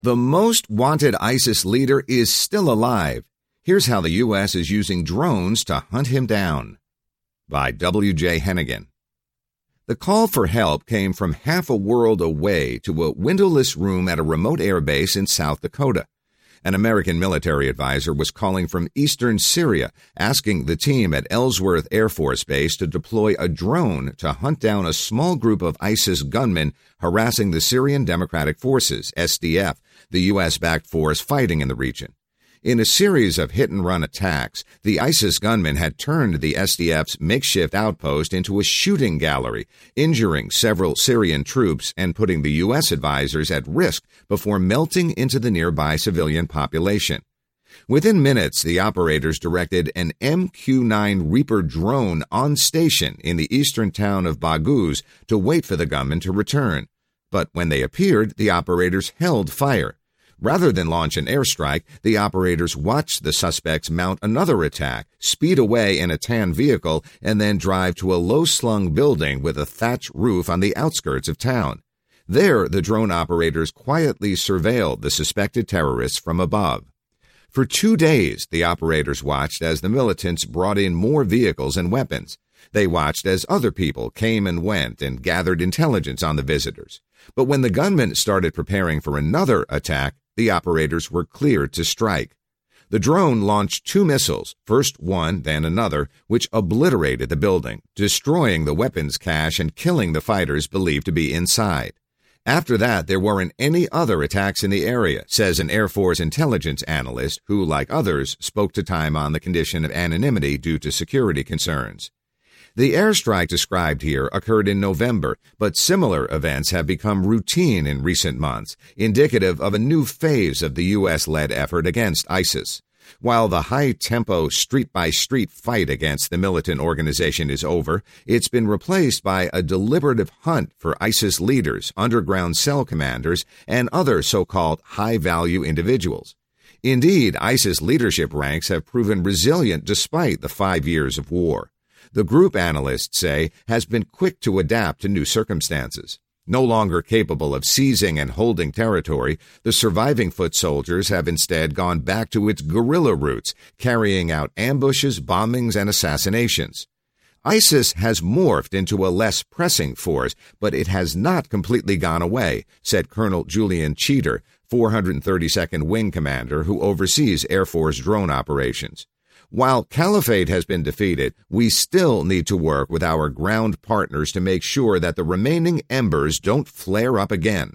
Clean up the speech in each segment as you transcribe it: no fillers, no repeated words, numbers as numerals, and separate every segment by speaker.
Speaker 1: The most wanted ISIS leader is still alive. Here's how the U.S. is using drones to hunt him down. By W.J. Hennigan. The call for help came from half a world away to a windowless room at a remote airbase in South Dakota. An American military advisor was calling from eastern Syria, asking the team at Ellsworth Air Force Base to deploy a drone to hunt down a small group of ISIS gunmen harassing the Syrian Democratic Forces, SDF, the U.S.-backed force fighting in the region. In a series of hit-and-run attacks, the ISIS gunmen had turned the SDF's makeshift outpost into a shooting gallery, injuring several Syrian troops and putting the U.S. advisors at risk before melting into the nearby civilian population. Within minutes, the operators directed an MQ-9 Reaper drone on station in the eastern town of Baghouz to wait for the gunmen to return. But when they appeared, the operators held fire. Rather than launch an airstrike, the operators watched the suspects mount another attack, speed away in a tan vehicle, and then drive to a low-slung building with a thatch roof on the outskirts of town. There, the drone operators quietly surveilled the suspected terrorists from above. For 2 days, the operators watched as the militants brought in more vehicles and weapons. They watched as other people came and went and gathered intelligence on the visitors. But when the gunmen started preparing for another attack, the operators were cleared to strike. The drone launched 2 missiles, first one, then another, which obliterated the building, destroying the weapons cache and killing the fighters believed to be inside. After that, there weren't any other attacks in the area, says an Air Force intelligence analyst who, like others, spoke to Time on the condition of anonymity due to security concerns. The airstrike described here occurred in November, but similar events have become routine in recent months, indicative of a new phase of the U.S.-led effort against ISIS. While the high-tempo street-by-street fight against the militant organization is over, it's been replaced by a deliberative hunt for ISIS leaders, underground cell commanders, and other so-called high-value individuals. Indeed, ISIS leadership ranks have proven resilient despite the 5 years of war. The group, analysts say, has been quick to adapt to new circumstances. No longer capable of seizing and holding territory, the surviving foot soldiers have instead gone back to its guerrilla roots, carrying out ambushes, bombings, and assassinations. ISIS has morphed into a less pressing force, but it has not completely gone away, said Colonel Julian Cheater, 432nd Wing Commander who oversees Air Force drone operations. While Caliphate has been defeated, we still need to work with our ground partners to make sure that the remaining embers don't flare up again.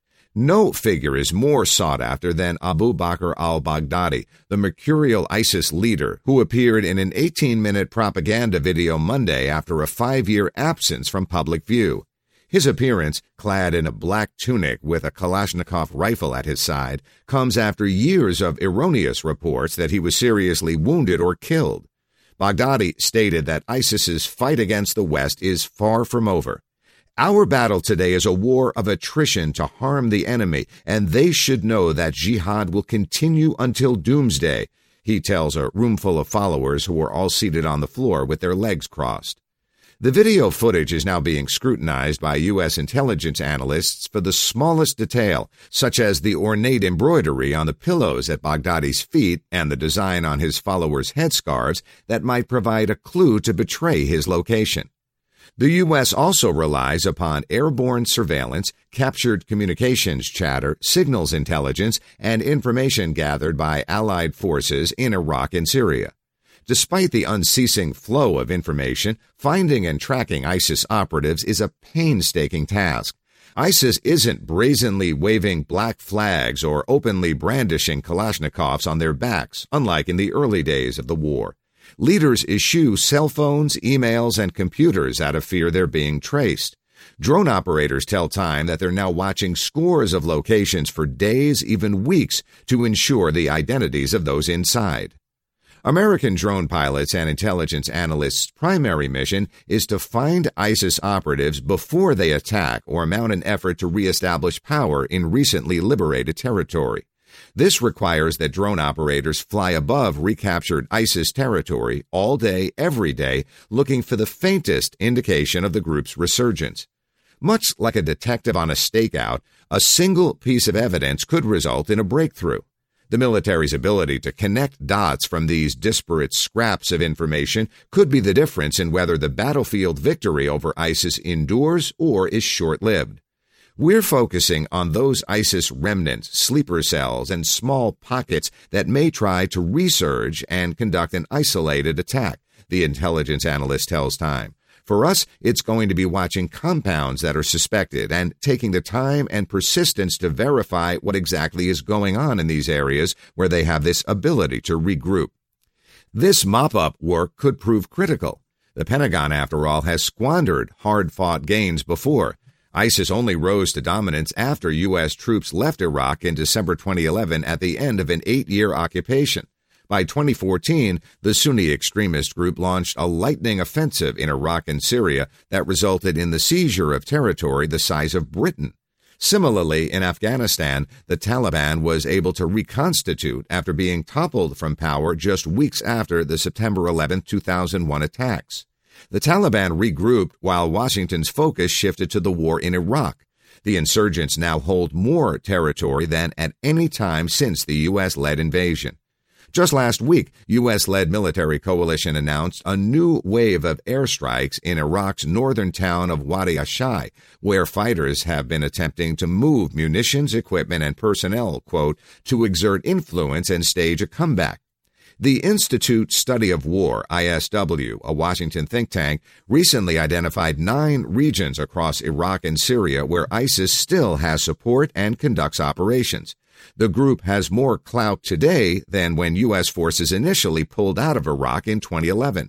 Speaker 1: No figure is more sought after than Abu Bakr al-Baghdadi, the mercurial ISIS leader, who appeared in an 18-minute propaganda video Monday after a 5-year absence from public view. His appearance, clad in a black tunic with a Kalashnikov rifle at his side, comes after years of erroneous reports that he was seriously wounded or killed. Baghdadi stated that ISIS's fight against the West is far from over. Our battle today is a war of attrition to harm the enemy, and they should know that jihad will continue until doomsday, he tells a roomful of followers who are all seated on the floor with their legs crossed. The video footage is now being scrutinized by U.S. intelligence analysts for the smallest detail, such as the ornate embroidery on the pillows at Baghdadi's feet and the design on his followers' headscarves that might provide a clue to betray his location. The U.S. also relies upon airborne surveillance, captured communications chatter, signals intelligence, and information gathered by allied forces in Iraq and Syria. Despite the unceasing flow of information, finding and tracking ISIS operatives is a painstaking task. ISIS isn't brazenly waving black flags or openly brandishing Kalashnikovs on their backs, unlike in the early days of the war. Leaders eschew cell phones, emails, and computers out of fear they're being traced. Drone operators tell Time that they're now watching scores of locations for days, even weeks, to ensure the identities of those inside. American drone pilots and intelligence analysts' primary mission is to find ISIS operatives before they attack or mount an effort to reestablish power in recently liberated territory. This requires that drone operators fly above recaptured ISIS territory all day, every day, looking for the faintest indication of the group's resurgence. Much like a detective on a stakeout, A single piece of evidence could result in a breakthrough. The military's ability to connect dots from these disparate scraps of information could be the difference in whether the battlefield victory over ISIS endures or is short-lived. We're focusing on those ISIS remnants, sleeper cells, and small pockets that may try to resurge and conduct an isolated attack, the intelligence analyst tells Time. For us, it's going to be watching compounds that are suspected and taking the time and persistence to verify what exactly is going on in these areas where they have this ability to regroup. This mop-up work could prove critical. The Pentagon, after all, has squandered hard-fought gains before. ISIS only rose to dominance after U.S. troops left Iraq in December 2011 at the end of an 8-year occupation. By 2014, the Sunni extremist group launched a lightning offensive in Iraq and Syria that resulted in the seizure of territory the size of Britain. Similarly, in Afghanistan, the Taliban was able to reconstitute after being toppled from power just weeks after the September 11, 2001 attacks. The Taliban regrouped while Washington's focus shifted to the war in Iraq. The insurgents now hold more territory than at any time since the U.S.-led invasion. Just last week, U.S.-led military coalition announced a new wave of airstrikes in Iraq's northern town of Wadi Ashai, where fighters have been attempting to move munitions, equipment, and personnel, quote, to exert influence and stage a comeback. The Institute Study of War, ISW, a Washington think tank, recently identified 9 regions across Iraq and Syria where ISIS still has support and conducts operations. The group has more clout today than when U.S. forces initially pulled out of Iraq in 2011.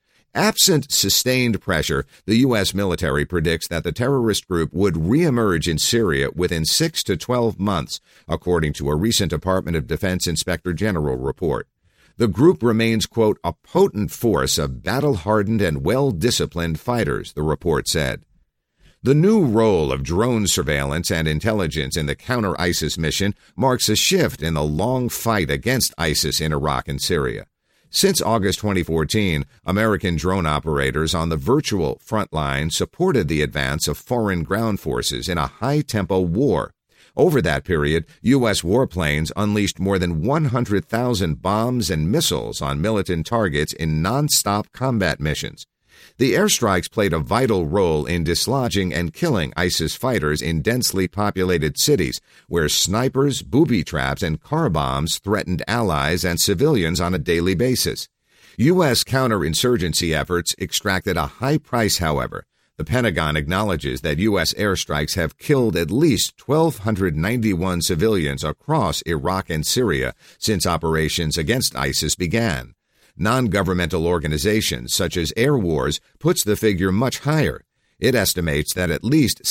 Speaker 1: Absent sustained pressure, the U.S. military predicts that the terrorist group would reemerge in Syria within 6 to 12 months, according to a recent Department of Defense Inspector General report. The group remains, quote, a potent force of battle-hardened and well-disciplined fighters, the report said. The new role of drone surveillance and intelligence in the counter-ISIS mission marks a shift in the long fight against ISIS in Iraq and Syria. Since August 2014, American drone operators on the virtual front line supported the advance of foreign ground forces in a high-tempo war. Over that period, U.S. warplanes unleashed more than 100,000 bombs and missiles on militant targets in non-stop combat missions. The airstrikes played a vital role in dislodging and killing ISIS fighters in densely populated cities, where snipers, booby traps, and car bombs threatened allies and civilians on a daily basis. U.S. counterinsurgency efforts extracted a high price, however. The Pentagon acknowledges that U.S. airstrikes have killed at least 1,291 civilians across Iraq and Syria since operations against ISIS began. Non-governmental organizations such as Air Wars puts the figure much higher. It estimates that at least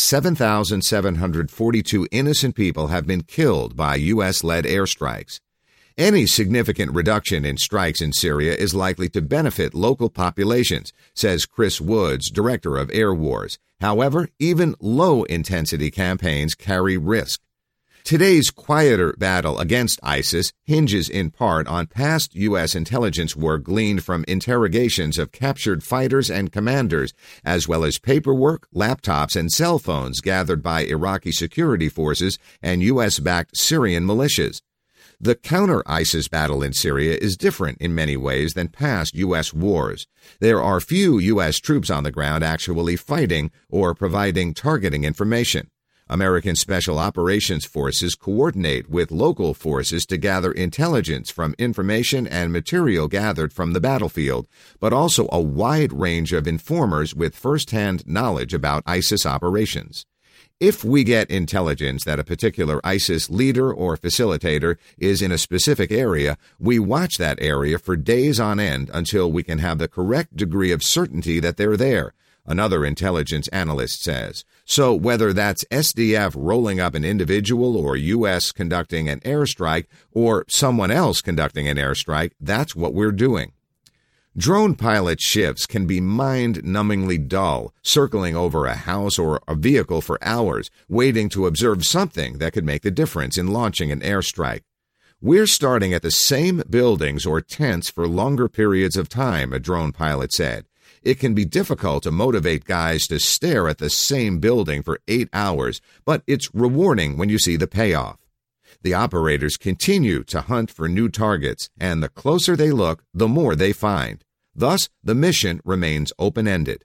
Speaker 1: 7,742 innocent people have been killed by U.S.-led airstrikes. Any significant reduction in strikes in Syria is likely to benefit local populations, says Chris Woods, director of Air Wars. However, even low-intensity campaigns carry risk. Today's quieter battle against ISIS hinges in part on past U.S. intelligence work gleaned from interrogations of captured fighters and commanders, as well as paperwork, laptops, and cell phones gathered by Iraqi security forces and U.S.-backed Syrian militias. The counter-ISIS battle in Syria is different in many ways than past U.S. wars. There are few U.S. troops on the ground actually fighting or providing targeting information. American Special Operations Forces coordinate with local forces to gather intelligence from information and material gathered from the battlefield, but also a wide range of informers with first-hand knowledge about ISIS operations. If we get intelligence that a particular ISIS leader or facilitator is in a specific area, we watch that area for days on end until we can have the correct degree of certainty that they're there, another intelligence analyst says. So whether that's SDF rolling up an individual or U.S. conducting an airstrike or someone else conducting an airstrike, that's what we're doing. Drone pilot shifts can be mind-numbingly dull, circling over a house or a vehicle for hours, waiting to observe something that could make the difference in launching an airstrike. We're starting at the same buildings or tents for longer periods of time, a drone pilot said. It can be difficult to motivate guys to stare at the same building for 8 hours, but it's rewarding when you see the payoff. The operators continue to hunt for new targets, and the closer they look, the more they find. Thus, the mission remains open-ended.